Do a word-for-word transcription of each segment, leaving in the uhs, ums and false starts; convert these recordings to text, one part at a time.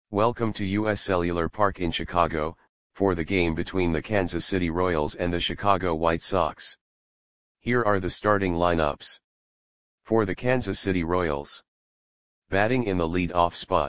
Welcome to U S Cellular Park in Chicago, for the game between the Kansas City Royals and the Chicago White Sox. Here are the starting lineups. For the Kansas City Royals. Batting in the lead-off spot.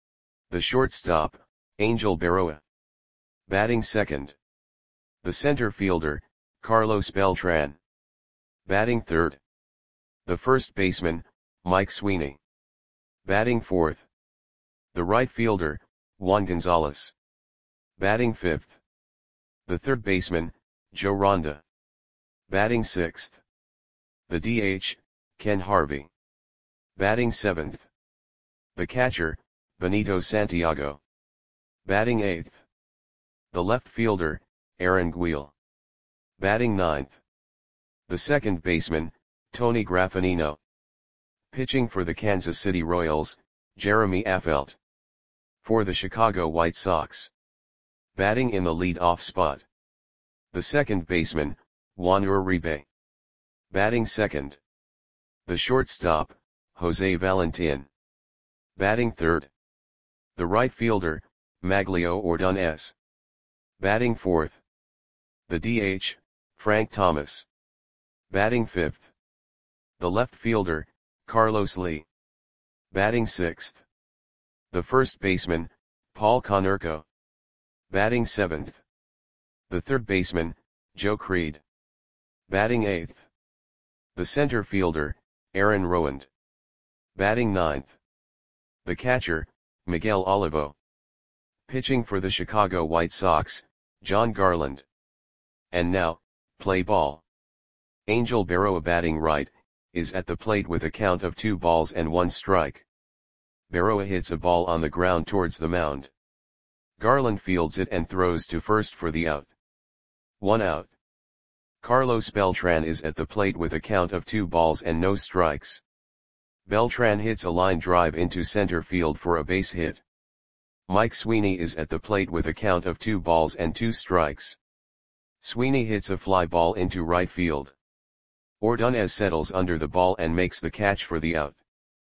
The shortstop, Angel Berroa. Batting second. The center fielder, Carlos Beltran. Batting third. The first baseman, Mike Sweeney. Batting fourth. The right fielder, Juan Gonzalez. Batting fifth. The third baseman, Joe Ronda. Batting sixth. The D H, Ken Harvey. Batting seventh. The catcher, Benito Santiago. Batting eighth. The left fielder, Aaron Guil. Batting ninth. The second baseman, Tony Graffagnino. Pitching for the Kansas City Royals, Jeremy Affeldt. For the Chicago White Sox. Batting in the lead-off spot. The second baseman, Juan Uribe. Batting second. The shortstop, Jose Valentin. Batting third. The right fielder, Maglio Ordonez. Batting fourth. The D H, Frank Thomas. Batting fifth. The left fielder, Carlos Lee. Batting sixth. The first baseman, Paul Konerko. Batting seventh. The third baseman, Joe Creed. Batting eighth. The center fielder, Aaron Rowand. Batting ninth. The catcher, Miguel Olivo. Pitching for the Chicago White Sox, John Garland. And now, play ball. Angel Berroa batting right, is at the plate with a count of two balls and one strike. Berroa hits a ball on the ground towards the mound. Garland fields it and throws to first for the out. One out. Carlos Beltran is at the plate with a count of two balls and no strikes. Beltran hits a line drive into center field for a base hit. Mike Sweeney is at the plate with a count of two balls and two strikes. Sweeney hits a fly ball into right field. Ordonez settles under the ball and makes the catch for the out.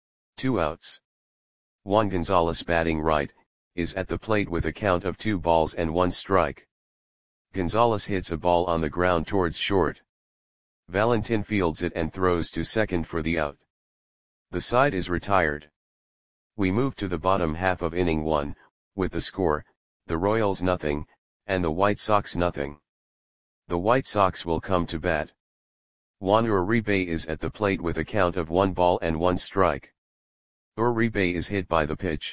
Two outs. Juan Gonzalez batting right, is at the plate with a count of two balls and one strike. Gonzalez hits a ball on the ground towards short. Valentin fields it and throws to second for the out. The side is retired. We move to the bottom half of inning one, with the score, the Royals nothing, and the White Sox nothing. The White Sox will come to bat. Juan Uribe is at the plate with a count of one ball and one strike. Uribe is hit by the pitch.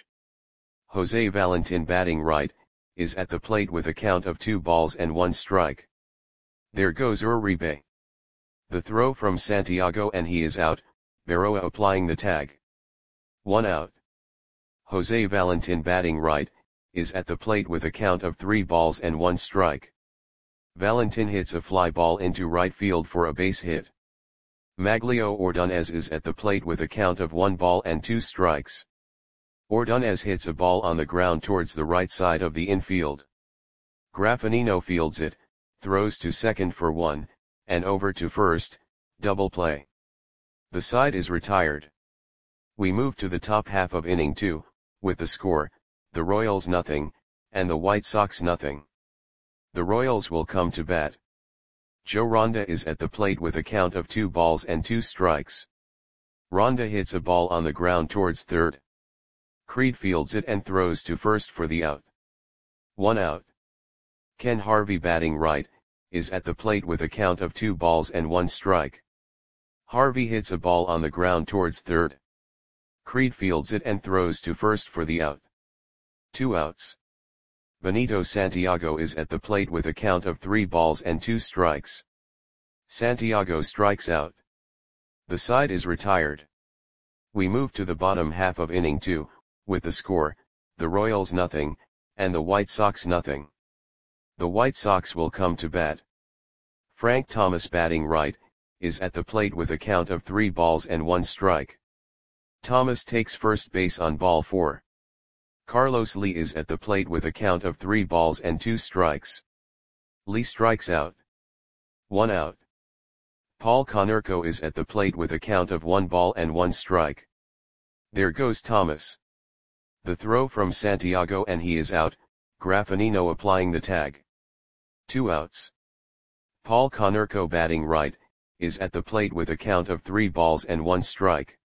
Jose Valentin batting right, is at the plate with a count of two balls and one strike. There goes Uribe. The throw from Santiago and he is out, Berroa applying the tag. One out. Jose Valentin batting right, is at the plate with a count of three balls and one strike. Valentin hits a fly ball into right field for a base hit. Maglio Ordonez is at the plate with a count of one ball and two strikes. Ordonez hits a ball on the ground towards the right side of the infield. Graffagnino fields it, throws to second for one, and over to first, double play. The side is retired. We move to the top half of inning two, with the score, the Royals nothing, and the White Sox nothing. The Royals will come to bat. Joe Ronda is at the plate with a count of two balls and two strikes. Ronda hits a ball on the ground towards third. Creed fields it and throws to first for the out. One out. Ken Harvey batting right, is at the plate with a count of two balls and one strike. Harvey hits a ball on the ground towards third. Creed fields it and throws to first for the out. Two outs. Benito Santiago is at the plate with a count of three balls and two strikes. Santiago strikes out. The side is retired. We move to the bottom half of inning two, with the score, the Royals nothing, and the White Sox nothing. The White Sox will come to bat. Frank Thomas batting right, is at the plate with a count of three balls and one strike. Thomas takes first base on ball four. Carlos Lee is at the plate with a count of three balls and two strikes. Lee strikes out. One out. Paul Konerko is at the plate with a count of one ball and one strike. There goes Thomas. The throw from Santiago and he is out, Graffinino applying the tag. Two outs. Paul Konerko batting right, is at the plate with a count of three balls and one strike.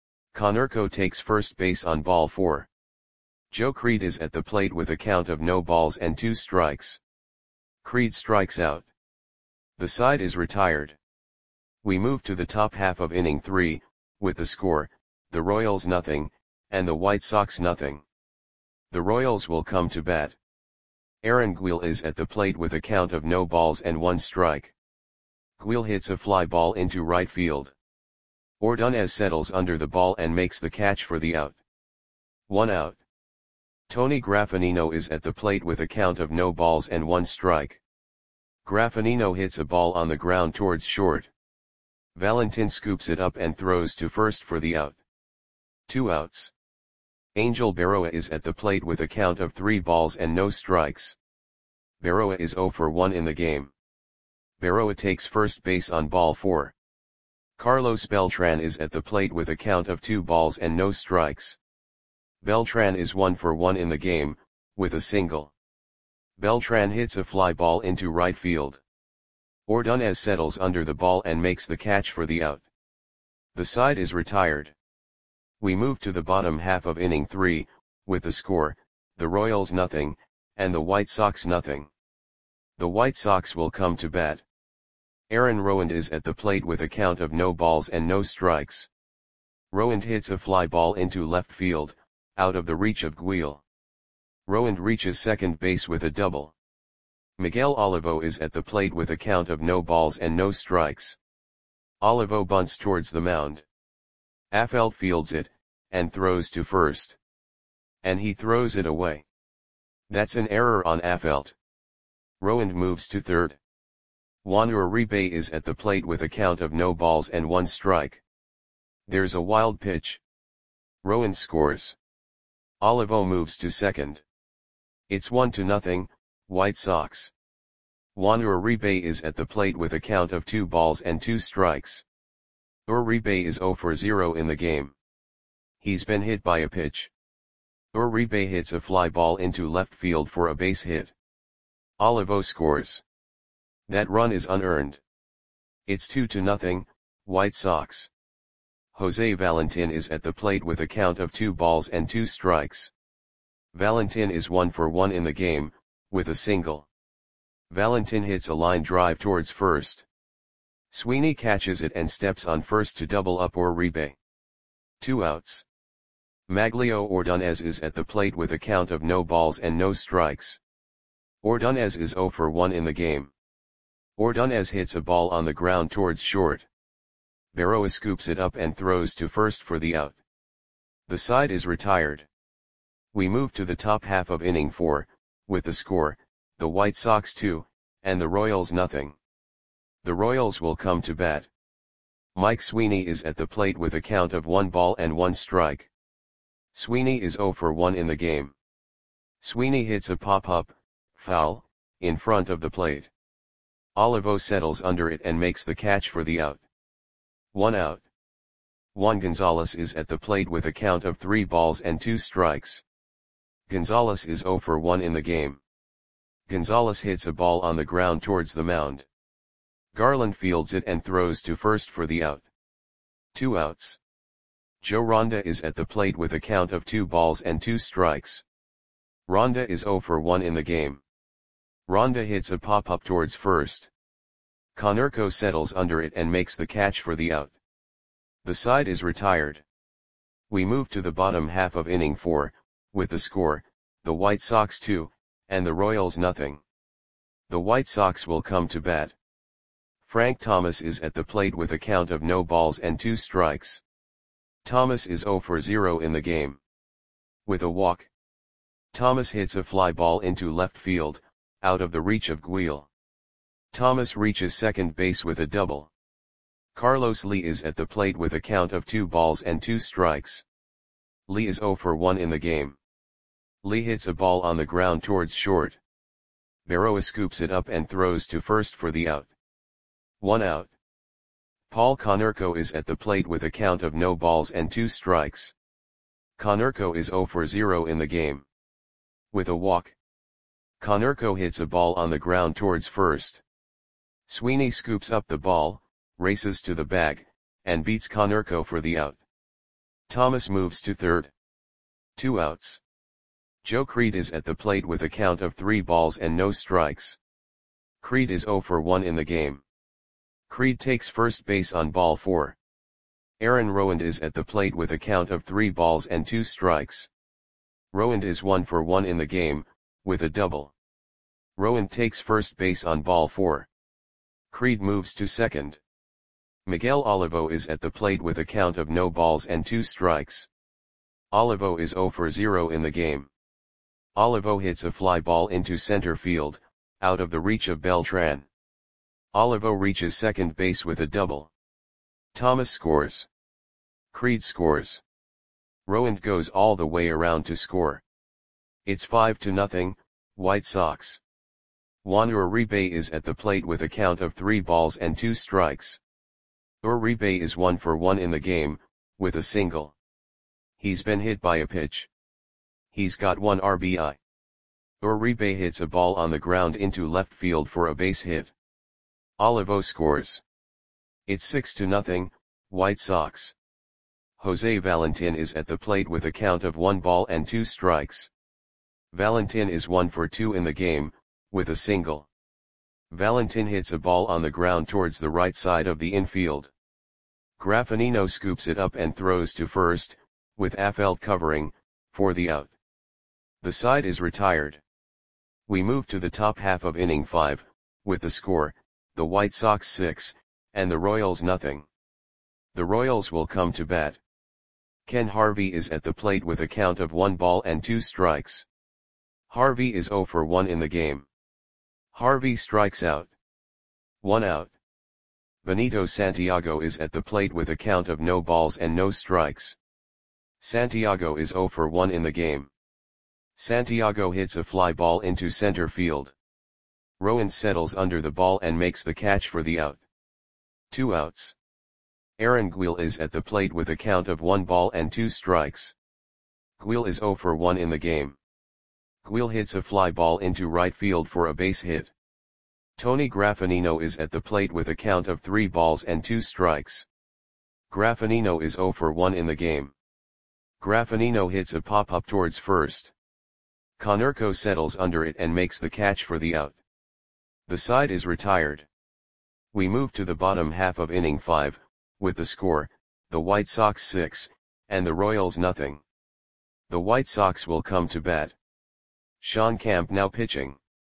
Konerko takes first base on ball four. Joe Creed is at the plate with a count of no balls and two strikes. Creed strikes out. The side is retired. We move to the top half of inning three, with the score, the Royals nothing, and the White Sox nothing. The Royals will come to bat. Aaron Guil is at the plate with a count of no balls and one strike. Guil hits a fly ball into right field. Ordonez settles under the ball and makes the catch for the out. One out. Tony Graffinino is at the plate with a count of no balls and one strike. Graffinino hits a ball on the ground towards short. Valentin scoops it up and throws to first for the out. Two outs. Angel Berroa is at the plate with a count of three balls and no strikes. Berroa is zero for one in the game. Berroa takes first base on ball four. Carlos Beltran is at the plate with a count of two balls and no strikes. Beltran is one for one in the game, with a single. Beltran hits a fly ball into right field. Ordonez settles under the ball and makes the catch for the out. The side is retired. We move to the bottom half of inning three, with the score, the Royals nothing, and the White Sox nothing. The White Sox will come to bat. Aaron Rowand is at the plate with a count of no balls and no strikes. Rowand hits a fly ball into left field, out of the reach of Guil. Rowand reaches second base with a double. Miguel Olivo is at the plate with a count of no balls and no strikes. Olivo bunts towards the mound. Affeldt fields it, and throws to first. And he throws it away. That's an error on Affeldt. Rowand moves to third. Juan Uribe is at the plate with a count of no balls and one strike. There's a wild pitch. Rowand scores. Olivo moves to second. It's one to nothing, White Sox. Juan Uribe is at the plate with a count of two balls and two strikes. Uribe is zero for zero in the game. He's been hit by a pitch. Uribe hits a fly ball into left field for a base hit. Olivo scores. That run is unearned. It's two to nothing, White Sox. Jose Valentin is at the plate with a count of two balls and two strikes. Valentin is one for one in the game, with a single. Valentin hits a line drive towards first. Sweeney catches it and steps on first to double up Uribe. Two outs. Maglio Ordonez is at the plate with a count of no balls and no strikes. Ordonez is zero for one in the game. Ordonez hits a ball on the ground towards short. Berroa scoops it up and throws to first for the out. The side is retired. We move to the top half of inning four, with the score, the White Sox two, and the Royals nothing. The Royals will come to bat. Mike Sweeney is at the plate with a count of one ball and one strike. Sweeney is zero for one in the game. Sweeney hits a pop-up, foul, in front of the plate. Olivo settles under it and makes the catch for the out. One out. Juan Gonzalez is at the plate with a count of three balls and two strikes. Gonzalez is zero for one in the game. Gonzalez hits a ball on the ground towards the mound. Garland fields it and throws to first for the out. Two outs. Joe Ronda is at the plate with a count of two balls and two strikes. Ronda is zero for one in the game. Ronda hits a pop-up towards first. Konerko settles under it and makes the catch for the out. The side is retired. We move to the bottom half of inning four, with the score, the White Sox two, and the Royals nothing. The White Sox will come to bat. Frank Thomas is at the plate with a count of no balls and two strikes. Thomas is zero for zero in the game. With a walk. Thomas hits a fly ball into left field, out of the reach of Guil. Thomas reaches second base with a double. Carlos Lee is at the plate with a count of two balls and two strikes. Lee is zero for one in the game. Lee hits a ball on the ground towards short. Berroa scoops it up and throws to first for the out. One out. Paul Konerko is at the plate with a count of no balls and two strikes. Konerko is zero for zero in the game. With a walk, Konerko hits a ball on the ground towards first. Sweeney scoops up the ball, races to the bag, and beats Konerko for the out. Thomas moves to third. Two outs. Joe Creed is at the plate with a count of three balls and no strikes. Creed is zero for one in the game. Creed takes first base on ball four. Aaron Rowand is at the plate with a count of three balls and two strikes. Rowand is one for one in the game, with a double. Rowand takes first base on ball four. Creed moves to second. Miguel Olivo is at the plate with a count of no balls and two strikes. Olivo is zero for zero in the game. Olivo hits a fly ball into center field, out of the reach of Beltran. Olivo reaches second base with a double. Thomas scores. Creed scores. Rowand goes all the way around to score. It's five to nothing, White Sox. Juan Uribe is at the plate with a count of three balls and two strikes. Uribe is one for one in the game, with a single. He's been hit by a pitch. He's got one R B I. Uribe hits a ball on the ground into left field for a base hit. Olivo scores. It's six to nothing, White Sox. Jose Valentin is at the plate with a count of one ball and two strikes. Valentin is one for two in the game, with a single. Valentin hits a ball on the ground towards the right side of the infield. Graffinino scoops it up and throws to first, with Affeldt covering, for the out. The side is retired. We move to the top half of inning five, with the score, the White Sox six, and the Royals nothing. The Royals will come to bat. Ken Harvey is at the plate with a count of one ball and two strikes. Harvey is zero for one in the game. Harvey strikes out. One out. Benito Santiago is at the plate with a count of no balls and no strikes. Santiago is zero for one in the game. Santiago hits a fly ball into center field. Rowand settles under the ball and makes the catch for the out. Two outs. Aaron Guil is at the plate with a count of one ball and two strikes. Guil is zero for one in the game. Guil hits a fly ball into right field for a base hit. Tony Graffinino is at the plate with a count of three balls and two strikes. Graffinino is zero for one in the game. Graffinino hits a pop-up towards first. Konerko settles under it and makes the catch for the out. The side is retired. We move to the bottom half of inning five, with the score, the White Sox six, and the Royals nothing. The White Sox will come to bat. Sean Camp now pitching.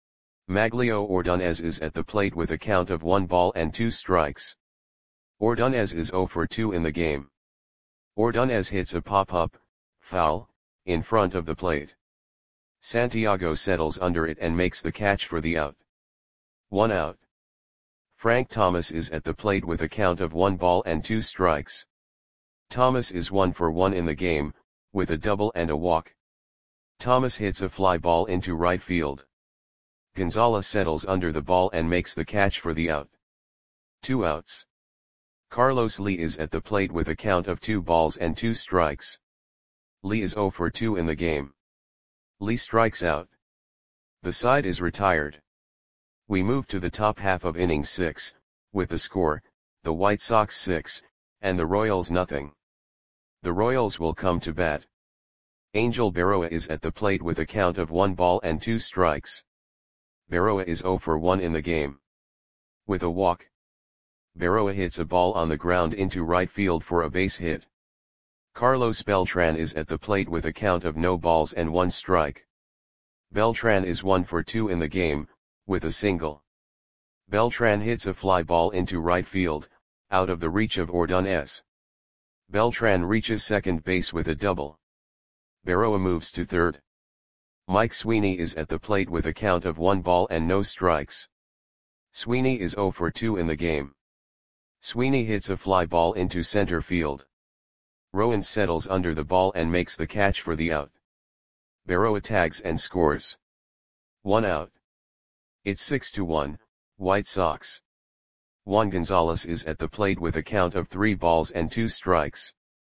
Maglio Ordonez is at the plate with a count of one ball and two strikes. Ordonez is zero for two in the game. Ordonez hits a pop-up, foul, in front of the plate. Santiago settles under it and makes the catch for the out. One out. Frank Thomas is at the plate with a count of one ball and two strikes. Thomas is one for one in the game, with a double and a walk. Thomas hits a fly ball into right field. Gonzalez settles under the ball and makes the catch for the out. Two outs. Carlos Lee is at the plate with a count of two balls and two strikes. Lee is zero for two in the game. Lee strikes out. The side is retired. We move to the top half of inning six, with the score, the White Sox six, and the Royals nothing. The Royals will come to bat. Angel Berroa is at the plate with a count of one ball and two strikes. Berroa is zero for one in the game. With a walk, Berroa hits a ball on the ground into right field for a base hit. Carlos Beltran is at the plate with a count of no balls and one strike. Beltran is one for two in the game, with a single. Beltran hits a fly ball into right field, out of the reach of Ordonez. Beltran reaches second base with a double. Berroa moves to third. Mike Sweeney is at the plate with a count of one ball and no strikes. Sweeney is zero for two in the game. Sweeney hits a fly ball into center field. Rowand settles under the ball and makes the catch for the out. Berroa tags and scores. One out. It's six to one, White Sox. Juan Gonzalez is at the plate with a count of three balls and two strikes.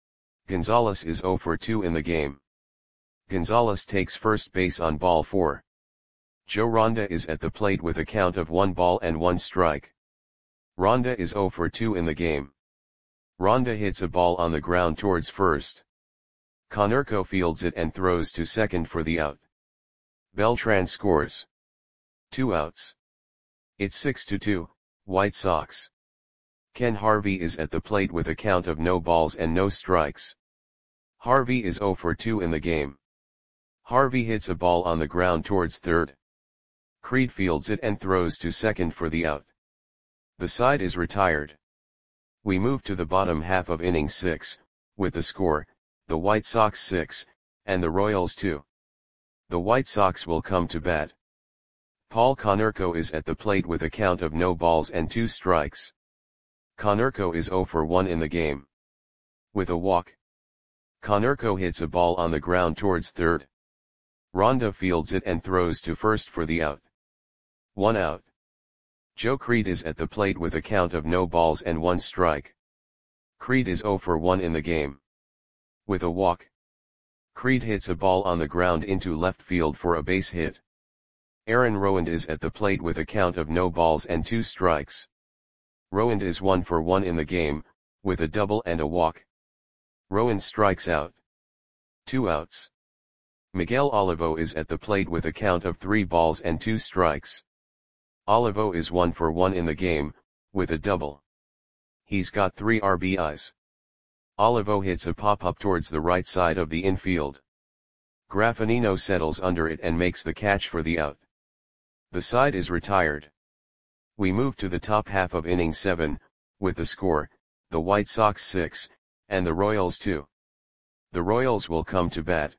Gonzalez is zero for two in the game. Gonzalez takes first base on ball four. Joe Ronda is at the plate with a count of one ball and one strike. Ronda is zero for two in the game. Ronda hits a ball on the ground towards first. Konerko fields it and throws to second for the out. Beltran scores. Two outs. It's six to two, White Sox. Ken Harvey is at the plate with a count of no balls and no strikes. Harvey is zero for two in the game. Harvey hits a ball on the ground towards third. Creed fields it and throws to second for the out. The side is retired. We move to the bottom half of inning six, with the score, the White Sox six, and the Royals two. The White Sox will come to bat. Paul Konerko is at the plate with a count of no balls and two strikes. Konerko is zero for one in the game. With a walk. Konerko hits a ball on the ground towards third. Ronda fields it and throws to first for the out. One out. Joe Creed is at the plate with a count of no balls and one strike. Creed is zero for one in the game. With a walk. Creed hits a ball on the ground into left field for a base hit. Aaron Rowand is at the plate with a count of no balls and two strikes. Rowand is one for one in the game, with a double and a walk. Rowand strikes out. Two outs. Miguel Olivo is at the plate with a count of three balls and two strikes. Olivo is one for one in the game, with a double. He's got three R B Is. Olivo hits a pop-up towards the right side of the infield. Graffinino settles under it and makes the catch for the out. The side is retired. We move to the top half of inning seven, with the score, the White Sox six, and the Royals two. The Royals will come to bat.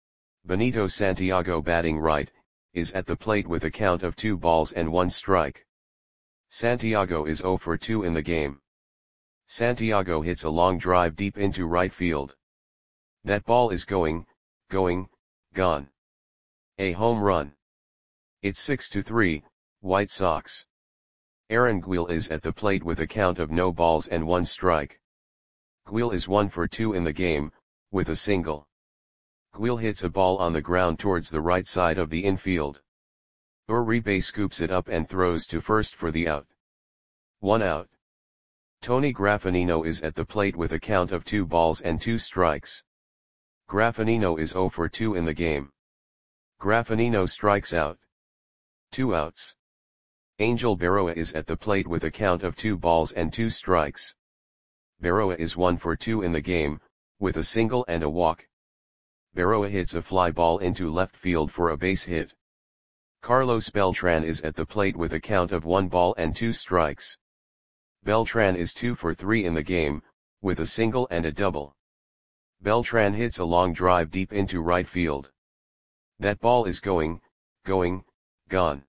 Benito Santiago, batting right, is at the plate with a count of two balls and one strike. Santiago is zero for two in the game. Santiago hits a long drive deep into right field. That ball is going, going, gone. A home run. It's six to three, White Sox. Aaron Guil is at the plate with a count of no balls and one strike. Guil is one for two in the game, with a single. Guil hits a ball on the ground towards the right side of the infield. Uribe scoops it up and throws to first for the out. One out. Tony Graffinino is at the plate with a count of two balls and two strikes. Graffinino is zero for two in the game. Graffinino strikes out. Two outs. Angel Berroa is at the plate with a count of two balls and two strikes. Berroa is one for two in the game, with a single and a walk. Berroa hits a fly ball into left field for a base hit. Carlos Beltran is at the plate with a count of one ball and two strikes. Beltran is two for three in the game, with a single and a double. Beltran hits a long drive deep into right field. That ball is going, going, gone.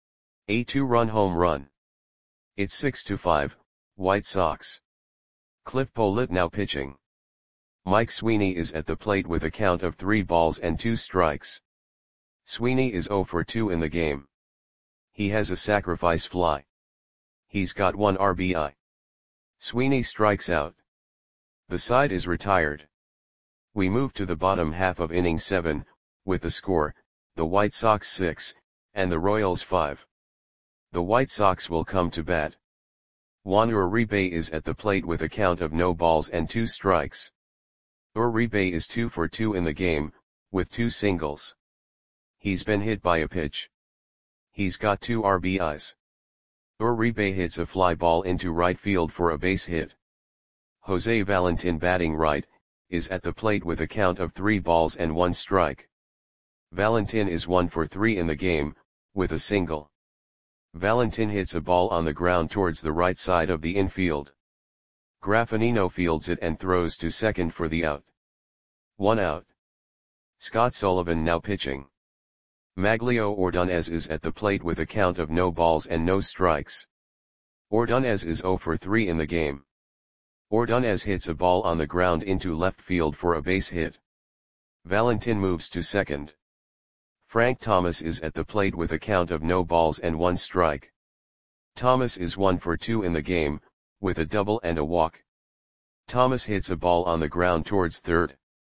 A two-run home run. It's six to five, White Sox. Cliff Pollitt now pitching. Mike Sweeney is at the plate with a count of three balls and two strikes. Sweeney is zero for two in the game. He has a sacrifice fly. He's got one R B I. Sweeney strikes out. The side is retired. We move to the bottom half of inning seven, with the score, the White Sox six, and the Royals five. The White Sox will come to bat. Juan Uribe is at the plate with a count of no balls and two strikes. Uribe is two for two in the game, with two singles. He's been hit by a pitch. He's got two R B Is. Uribe hits a fly ball into right field for a base hit. Jose Valentin, batting right, is at the plate with a count of three balls and one strike. Valentin is one for three in the game, with a single. Valentin hits a ball on the ground towards the right side of the infield. Graffinino fields it and throws to second for the out. One out. Scott Sullivan now pitching. Maglio Ordonez is at the plate with a count of no balls and no strikes. Ordonez is zero for three in the game. Ordonez hits a ball on the ground into left field for a base hit. Valentin moves to second. Frank Thomas is at the plate with a count of no balls and one strike. Thomas is one for two in the game, with a double and a walk. Thomas hits a ball on the ground towards third.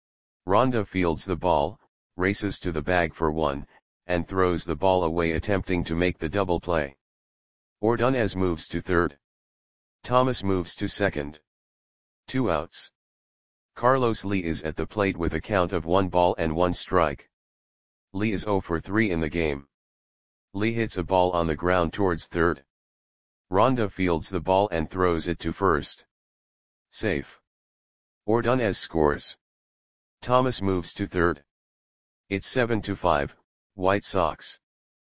Rhonda fields the ball, races to the bag for one, and throws the ball away attempting to make the double play. Ordonez moves to third. Thomas moves to second. Two outs. Carlos Lee is at the plate with a count of one ball and one strike. Lee is zero for three in the game. Lee hits a ball on the ground towards third. Rhonda fields the ball and throws it to first. Safe. Ordonez scores. Thomas moves to third. It's seven to five, White Sox.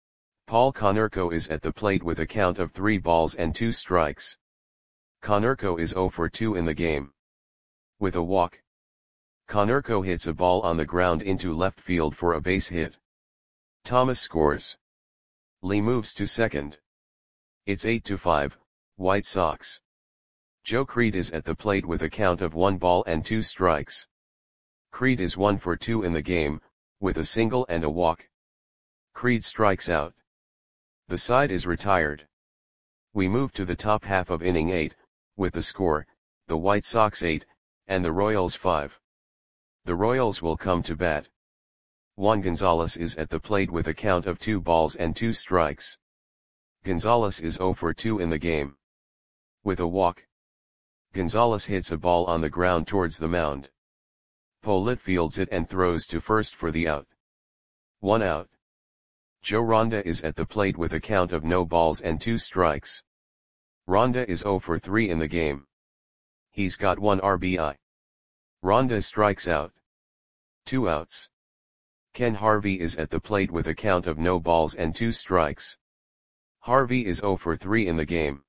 Paul Konerko is at the plate with a count of three balls and two strikes. Konerko is zero for two in the game. With a walk. Konerko hits a ball on the ground into left field for a base hit. Thomas scores. Lee moves to second. It's eight to five, White Sox. Joe Creed is at the plate with a count of one ball and two strikes. Creed is one for two in the game, with a single and a walk. Creed strikes out. The side is retired. We move to the top half of inning eight, with the score, the White Sox eight, and the Royals five. The Royals will come to bat. Juan Gonzalez is at the plate with a count of two balls and two strikes. Gonzalez is zero for two in the game. With a walk. Gonzalez hits a ball on the ground towards the mound. Pollitt fields it and throws to first for the out. One out. Joe Rhonda is at the plate with a count of no balls and two strikes. Rhonda is zero for three in the game. He's got one R B I. Rhonda strikes out. Two outs. Ken Harvey is at the plate with a count of no balls and two strikes. Harvey is zero for three in the game.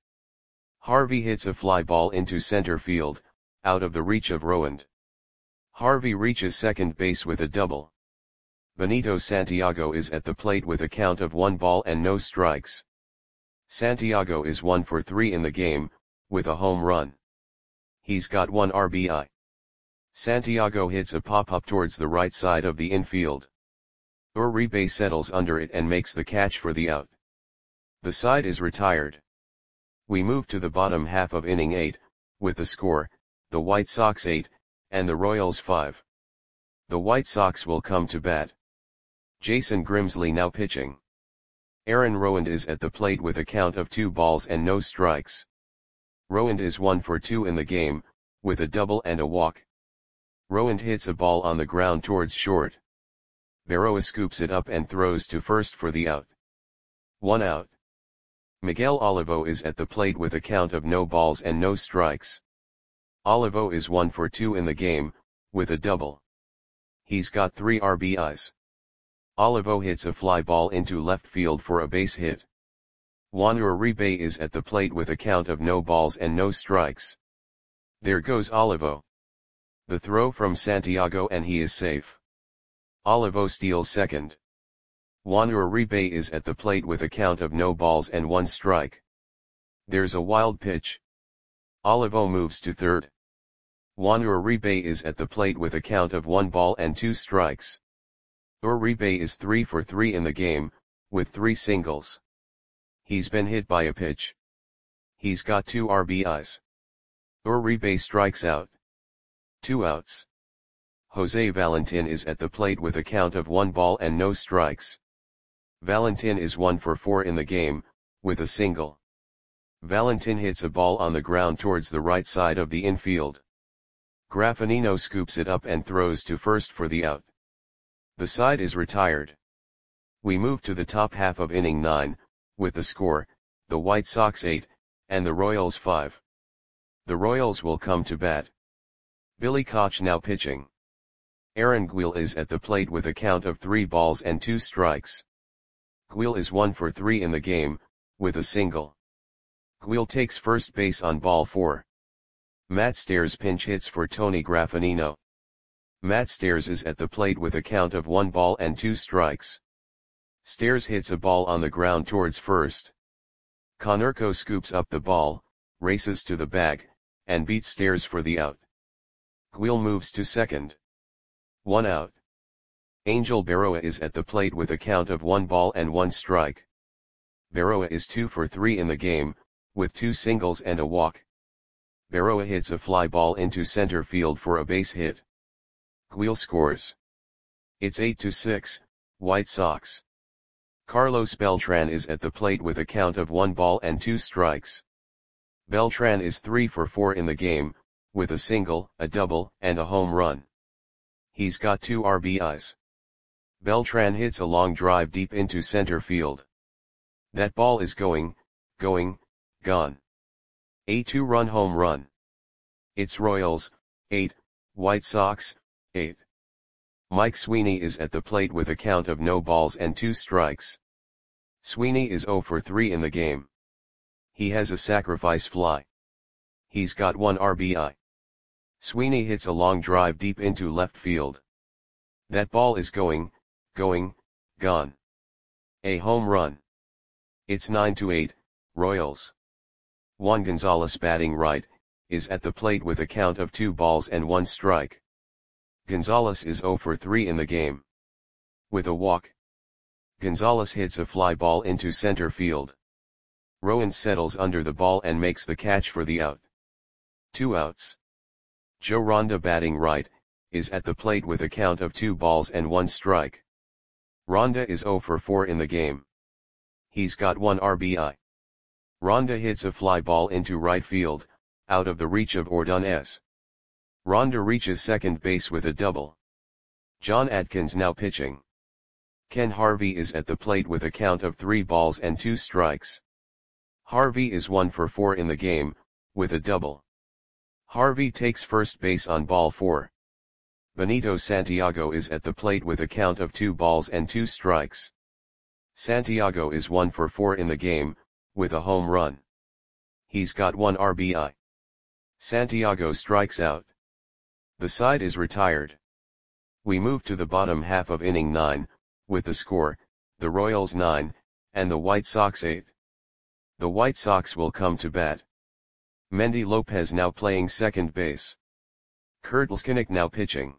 Harvey hits a fly ball into center field, out of the reach of Rowand. Harvey reaches second base with a double. Benito Santiago is at the plate with a count of one ball and no strikes. Santiago is one for three in the game, with a home run. He's got one R B I. Santiago hits a pop-up towards the right side of the infield. Uribe settles under it and makes the catch for the out. The side is retired. We move to the bottom half of inning eight, with the score, the White Sox eight, and the Royals five. The White Sox will come to bat. Jason Grimsley now pitching. Aaron Rowand is at the plate with a count of two balls and no strikes. Rowand is one for two in the game, with a double and a walk. Rowand hits a ball on the ground towards short. Berroa scoops it up and throws to first for the out. One out. Miguel Olivo is at the plate with a count of no balls and no strikes. Olivo is one for two in the game, with a double. He's got three R B Is. Olivo hits a fly ball into left field for a base hit. Juan Uribe is at the plate with a count of no balls and no strikes. There goes Olivo. The throw from Santiago and he is safe. Olivo steals second. Juan Uribe is at the plate with a count of no balls and one strike. There's a wild pitch. Olivo moves to third. Juan Uribe is at the plate with a count of one ball and two strikes. Uribe is three for three in the game, with three singles. He's been hit by a pitch. He's got two R B Is. Uribe strikes out. Two outs. Jose Valentin is at the plate with a count of one ball and no strikes. Valentin is one for four in the game, with a single. Valentin hits a ball on the ground towards the right side of the infield. Graffinino scoops it up and throws to first for the out. The side is retired. We move to the top half of inning nine, with the score, the White Sox eight, and the Royals five. The Royals will come to bat. Billy Koch now pitching. Aaron Guil is at the plate with a count of three balls and two strikes. Guil is one for three in the game, with a single. Guil takes first base on ball four. Matt Stairs pinch hits for Tony Graffinino. Matt Stairs is at the plate with a count of one ball and two strikes. Stairs hits a ball on the ground towards first. Konerko scoops up the ball, races to the bag, and beats Stairs for the out. Guil moves to second. One out. Angel Berroa is at the plate with a count of one ball and one strike. Berroa is two for three in the game, with two singles and a walk. Berroa hits a fly ball into center field for a base hit. Guile scores. It's eight to six, White Sox. Carlos Beltran is at the plate with a count of one ball and two strikes. Beltran is three for four in the game, with a single, a double, and a home run. He's got two R B Is. Beltran hits a long drive deep into center field. That ball is going, going, gone. A two-run home run. It's Royals, eight, White Sox, eight. Mike Sweeney is at the plate with a count of no balls and two strikes. Sweeney is zero for three in the game. He has a sacrifice fly. He's got one R B I. Sweeney hits a long drive deep into left field. That ball is going, going, gone. A home run. It's nine to eight, Royals. Juan Gonzalez, batting right, is at the plate with a count of two balls and one strike. Gonzalez is zero for three in the game. With a walk. Gonzalez hits a fly ball into center field. Rowan settles under the ball and makes the catch for the out. Two outs. Joe Ronda, batting right, is at the plate with a count of two balls and one strike. Ronda is zero for four in the game. He's got one R B I. Ronda hits a fly ball into right field, out of the reach of Ordonez. Ronda reaches second base with a double. John Adkins now pitching. Ken Harvey is at the plate with a count of three balls and two strikes. Harvey is one for four in the game, with a double. Harvey takes first base on ball four. Benito Santiago is at the plate with a count of two balls and two strikes. Santiago is one for four in the game, with a home run. He's got one R B I. Santiago strikes out. The side is retired. We move to the bottom half of inning nine, with the score, the Royals nine, and the White Sox eight. The White Sox will come to bat. Mendy Lopez now playing second base. Kurt Leskinick now pitching.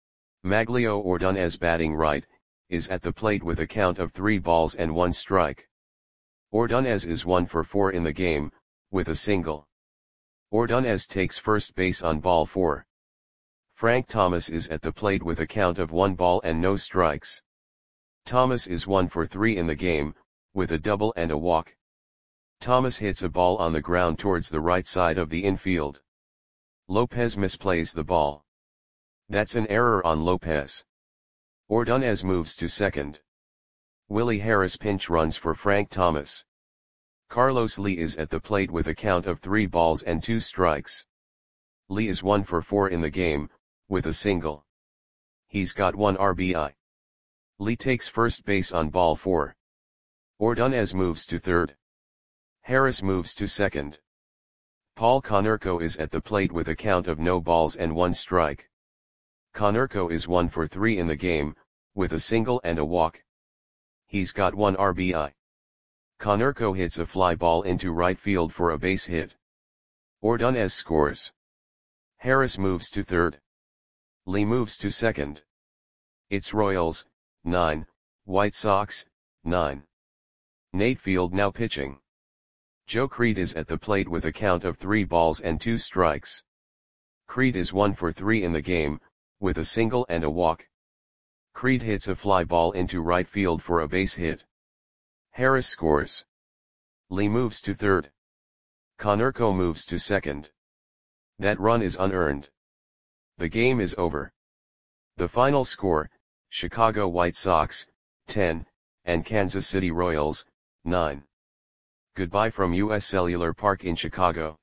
Maglio Ordonez, batting right, is at the plate with a count of three balls and one strike. Ordonez is one for four in the game, with a single. Ordonez takes first base on ball four. Frank Thomas is at the plate with a count of one ball and no strikes. Thomas is one for three in the game, with a double and a walk. Thomas hits a ball on the ground towards the right side of the infield. Lopez misplays the ball. That's an error on Lopez. Ordonez moves to second. Willie Harris pinch runs for Frank Thomas. Carlos Lee is at the plate with a count of three balls and two strikes. Lee is one for four in the game, with a single. He's got one R B I. Lee takes first base on ball four. Ordonez moves to third. Harris moves to second. Paul Konerko is at the plate with a count of no balls and one strike. Konerko is one for three in the game, with a single and a walk. He's got one R B I. Konerko hits a fly ball into right field for a base hit. Ordonez scores. Harris moves to third. Lee moves to second. It's Royals, nine, White Sox, nine. Nate Field now pitching. Joe Creed is at the plate with a count of three balls and two strikes. Creed is one for three in the game, with a single and a walk. Creed hits a fly ball into right field for a base hit. Harris scores. Lee moves to third. Konerko moves to second. That run is unearned. The game is over. The final score, Chicago White Sox, ten, and Kansas City Royals, nine. Goodbye from U S Cellular Park in Chicago.